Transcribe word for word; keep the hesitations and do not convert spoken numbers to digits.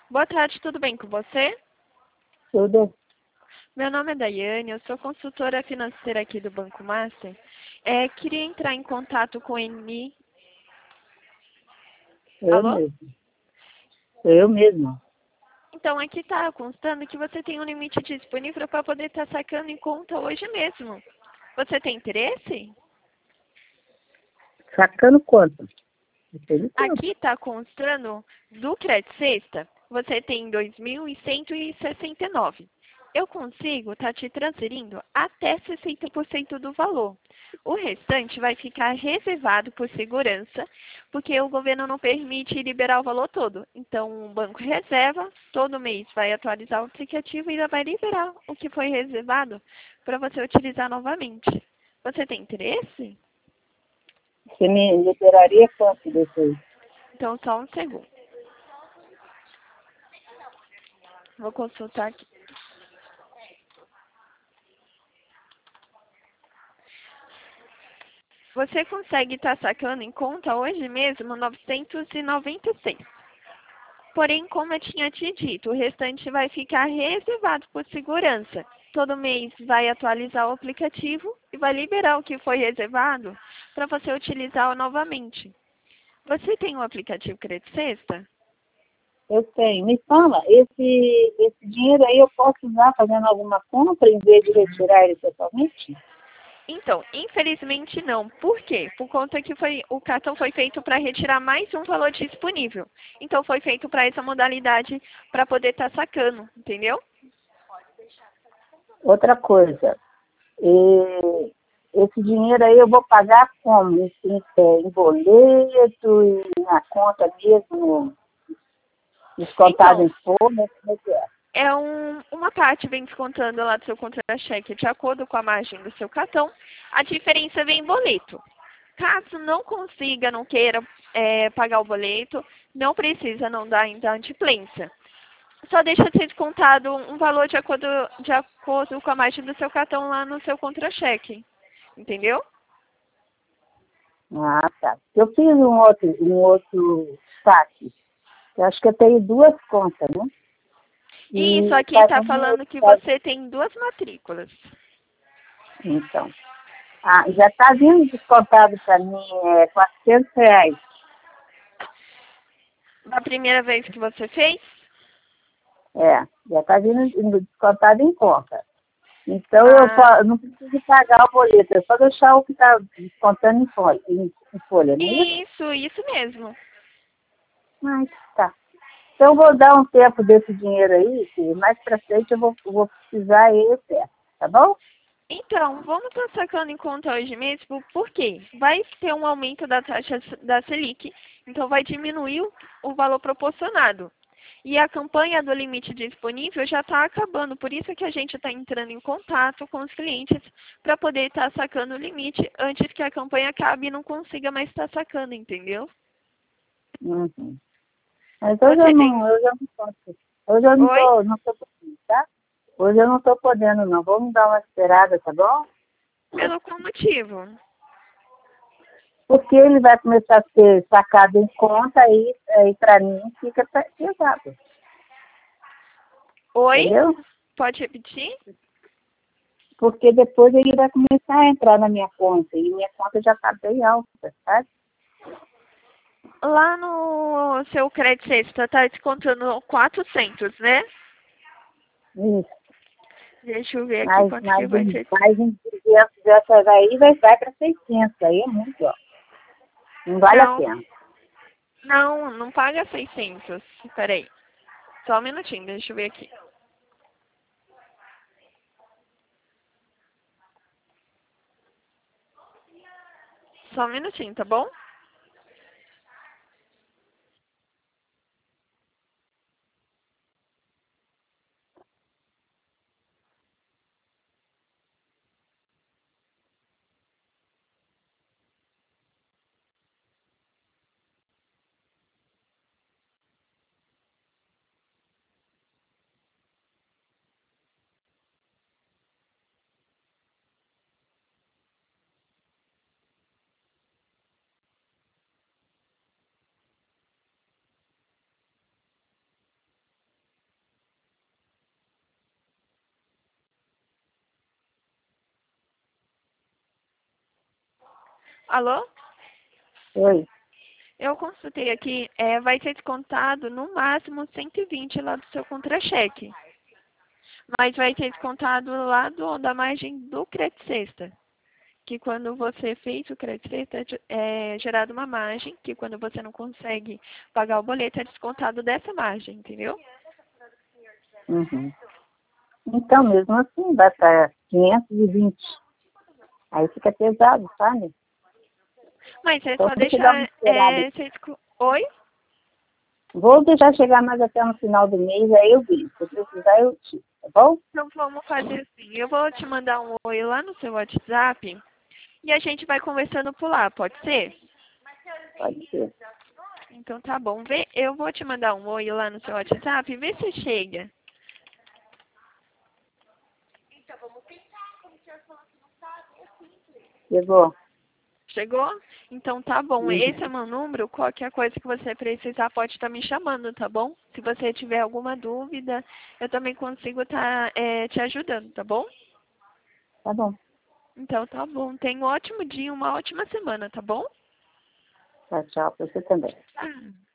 Boa tarde, tudo bem com você? Tudo. Meu nome é Daiane, eu sou consultora financeira aqui do Banco Master. É, queria entrar em contato com o Eni. Eu Alô? mesmo. Eu mesmo. Então, aqui está constando que você tem um limite disponível para poder estar sacando em conta hoje mesmo. Você tem interesse? Sacando quanto? Depende de quanto. Aqui está constando do Crédito Sexta, você tem dois mil cento e sessenta e nove. Eu consigo estar te transferindo até sessenta por cento do valor. O restante vai ficar reservado por segurança, porque o governo não permite liberar o valor todo. Então, o banco reserva, todo mês vai atualizar o aplicativo e ainda vai liberar o que foi reservado para você utilizar novamente. Você tem interesse? Você me liberaria quanto desse aí? Então, só um segundo. Vou consultar aqui. Você consegue estar sacando em conta hoje mesmo novecentos e noventa e seis. Porém, como eu tinha te dito, o restante vai ficar reservado por segurança. Todo mês vai atualizar o aplicativo e vai liberar o que foi reservado para você utilizar novamente. Você tem o aplicativo Crédito Sexta? Eu tenho. Me fala, esse, esse dinheiro aí eu posso usar fazendo alguma compra em vez de retirar ele totalmente? Então, infelizmente não. Por quê? Por conta que foi, o cartão foi feito para retirar mais um valor disponível. Então, foi feito para essa modalidade para poder estar sacando, entendeu? Outra coisa, e esse dinheiro aí eu vou pagar como? Em, em, é, em boleto e na conta mesmo, descontado Então, em folha, como é que é? é um, uma parte vem descontando lá do seu contra-cheque de acordo com a margem do seu cartão, a diferença vem em boleto. Caso não consiga, não queira é, pagar o boleto, não precisa não dar inadimplência. Só deixa de ser descontado um valor de acordo, de acordo com a margem do seu cartão lá no seu contra-cheque. Entendeu? Ah, tá. Eu fiz um outro, um outro saque. Eu acho que eu tenho duas contas, né? E isso E aqui tá, está um, falando que tá- você tem duas matrículas. então, ah, já está vindo descontado para mim é, quatrocentos reais. Da primeira vez que você fez? É, já está vindo indo descontado em conta. Então eu Ah, po- não preciso pagar o boleto, é só deixar o que está descontando em folha, em, em folha, não é isso? isso, isso mesmo. Mas tá. Então eu vou dar um tempo desse dinheiro aí, que mais para frente eu vou, eu vou precisar ele certo, tá bom? Então, vamos estar sacando em conta hoje mesmo, por quê? Vai ter um aumento da taxa da Selic, então vai diminuir o o valor proporcionado. E a campanha do limite disponível já está acabando, por isso que a gente está entrando em contato com os clientes para poder estar sacando o limite antes que a campanha acabe e não consiga mais estar sacando, entendeu? Uhum. Mas hoje eu Você tem... não, eu já não posso. Hoje eu não Oi? tô, não tô podendo, tá? Hoje eu não tô podendo, não. Vamos dar uma esperada, tá bom? Pelo qual motivo? Porque ele vai começar a ser sacado em conta aí, aí para mim fica pe- pesado, Oi? entendeu? Pode repetir? Porque depois ele vai começar a entrar na minha conta e minha conta já está bem alta, sabe? Lá no seu crédito sexta está descontando quatrocentos, né? Isso. Deixa eu ver aqui Mas, quanto que mas, vai ser. mas em duzentos dessas aí vai, vai para seiscentos, aí é muito, ó. Não vale a Não, pena. não, não paga seiscentos. Peraí, só um minutinho, deixa eu ver aqui. Só um minutinho, tá bom? Alô? Oi. Eu consultei aqui, é, vai ser descontado no máximo cento e vinte lá do seu contra-cheque. Mas vai ser descontado lá do, da margem do crédito sexta. Que quando você fez o crédito sexta, é gerado uma margem, que quando você não consegue pagar o boleto, é descontado dessa margem, entendeu? Uhum. Então, mesmo assim, vai para quinhentos e vinte. Aí fica pesado, sabe? Mas é Então, só deixa eu dar uma deixar... esperada. É, você desco- Oi? Vou deixar chegar mais até no final do mês, aí eu vi. Se precisar, eu tiro, tá bom? Então vamos fazer assim. Eu vou te mandar um oi lá no seu WhatsApp e a gente vai conversando por lá, pode ser? Pode ser. Então tá bom. Vê, eu vou te mandar um oi lá no seu WhatsApp e vê se chega. Chegou? Chegou? Então tá bom. Esse é Uhum. meu número. Qualquer coisa que você precisar pode estar me chamando, tá bom? Se você tiver alguma dúvida, eu também consigo estar te ajudando, tá bom? Tá bom. Então tá bom. Tenha um ótimo dia, uma ótima semana, tá bom? Tchau, tchau. Pra você também. Ah.